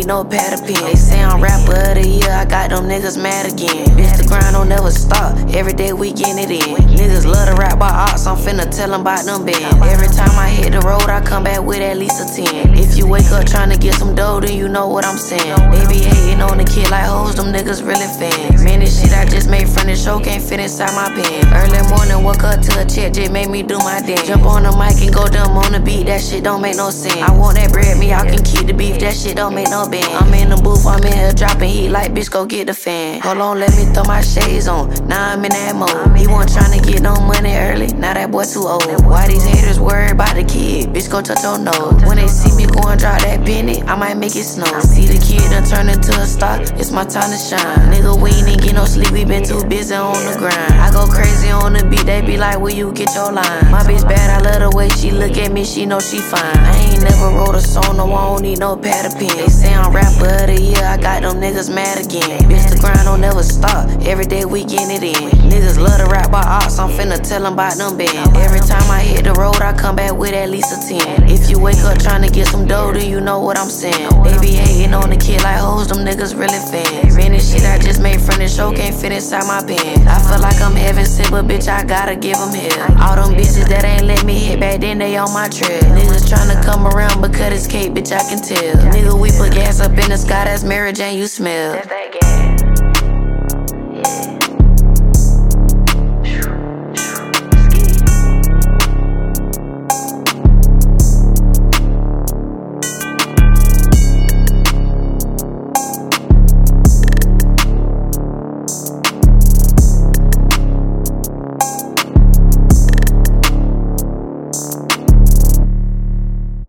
need no pad or pen. They say I'm rapper of the year, I got them niggas mad again. Bitch, the grind don't never stop, every day we getting it in. Niggas love to rap by ops, I'm finna tell them about them bands. Every time I hit the road, I come back with at least a 10. If you wake up tryna get some dough, then you know what I'm saying. They be hating on the kid like hoes, them niggas really fans. Man, this shit I just made from the show can't fit inside my pen. Early morning, woke up to a check, just made me do my dance. Jump on the mic and go dumb on the beat, that shit don't make no sense. I want that bread, me, I can keep the beef, that shit don't make no bend. I'm in the booth, I'm in here dropping heat like bitch, go get the fan. Hold on, let me throw my shades on, now I'm in that mode. He wasn't tryna get no money early, now that boy too old. Why these haters worried about the kid? Bitch, go touch your nose. When they see me go and drop that penny, I might make it snow. See the kid done turn into a star, it's my time to shine. Nigga, we ain't get no sleep, we been too busy on the grind. I go crazy on the beat, they be like, where you get your line? My bitch bad, I love the way she look at me, she know she fine. I ain't never wrote a song, no, I don't need no pad or pen. They say I'm rapper of the year, I got them niggas mad again. Bitch, the grind don't never stop, every day we getting it in. Niggas love to rap by ops, I'm finna tell them about them bands. Every time I hit the road, I come back with at least a 10. If you wake up tryna get some dough, then you know what I'm saying. They be hating on the kid like hoes, them niggas really fans. Man, this shit I just made from the show can't fit inside my pen. I feel like I'm heaven sent, but bitch, I gotta give them hell. All them bitches that ain't let me hit back then, they on my trail. Niggas tryna come around but cut his cake, bitch, I can tell. Nigga, we put gas up in the sky, that's Mary Jane, you smell. That's that gas.